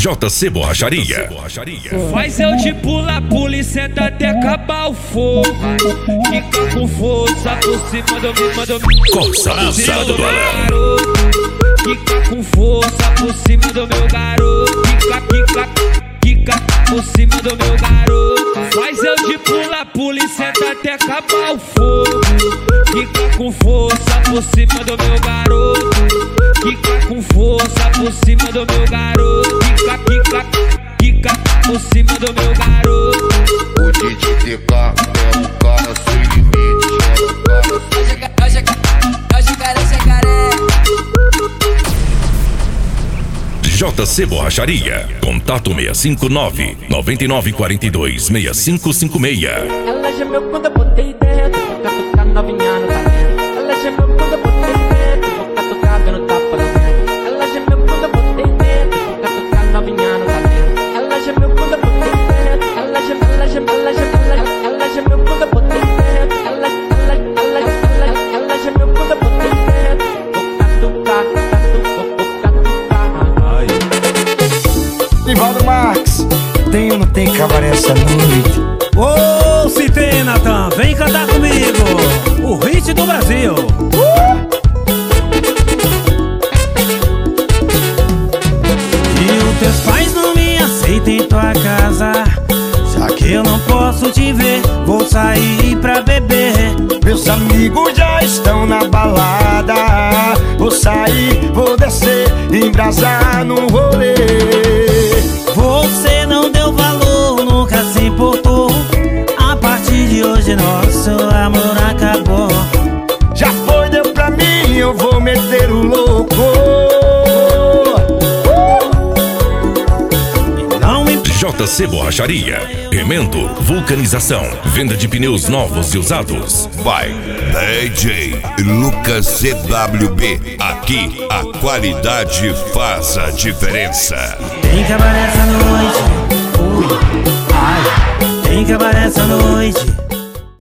JC Borracharia. Faz eu te pula, pula e senta até acabar o fogo. Fica com força por cima do meu Coça abusado do Alan. Fica com força por cima do meu garoto. Fica por cima do meu garoto. Faz eu te pula, pula e senta até acabar o fogo. Fica com força por cima do meu garoto. Fica com força por cima do meu garoto. Fica por cima do meu garoto. O DJ TK é o cara sem limite. É o jacaré. JC Borracharia. Contato 659 9942 6556. Ela gemeu quando eu botei dentro, tocar novinha no talento. Ela gemeu quando eu botei dentro, tocar dando tapa na mente. Ela gemeu quando eu botei dentro, tocar novinha no talento. Ela gemeu quando eu botei dentro, ela gemeu quando eu botei dentro. Ela gemeu quando eu botei dentro, tocar. Nivaldo Marques, tem ou não tem cabaré essa noite? Ô, se tem, Natan, vem cantar comigo o hit do Brasil. E os teus pais não me aceitam em tua casa, já que eu não posso te ver, vou sair pra beber. Meus amigos já estão na balada, vou sair, vou descer, embrasar no rolê. Você não deu valor, nunca se importou. A partir de hoje nosso amor acabou. Já foi, deu pra mim, eu vou meter o louco. JC Borracharia. Remendo, vulcanização, venda de pneus novos e usados. Vai, DJ Lucas CWB. Aqui a qualidade faz a diferença. Tem cabaré essa noite, tem cabaré essa noite.